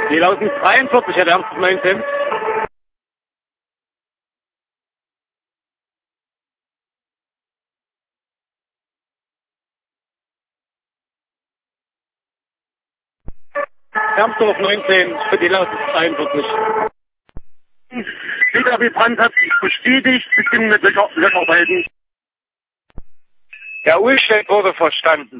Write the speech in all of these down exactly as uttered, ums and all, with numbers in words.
Die lauten dreiundvierzig, Herr Ernst, neunzehn. Ernstorf neunzehn, für die lauten dreiundvierzig. Peter W. Brandt hat bestätigt, beginnen mit Löcher- Löcharbeiten. Der Ulstedt wurde verstanden.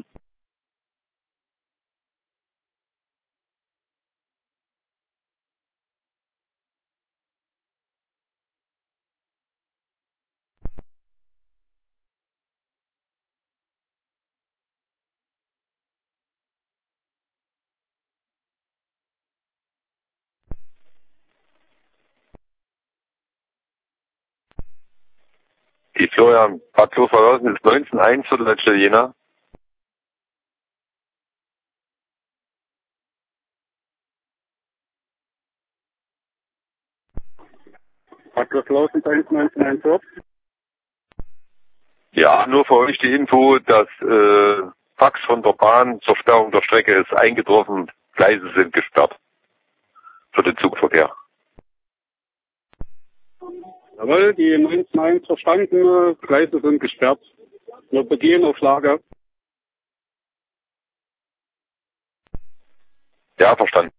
Die Florian Bad Klosterhausen ist neunzehn eins für die letzte Jena. Bad Klosterhausen eins neunzehn eins. Ja, nur für euch die Info, dass äh, Fax von der Bahn zur Sperrung der Strecke ist eingetroffen. Gleise sind gesperrt für den Zugverkehr. Jawohl, die neunzehn eins verstanden, Gleise sind gesperrt. Wir begehen auf Lager. Ja, verstanden.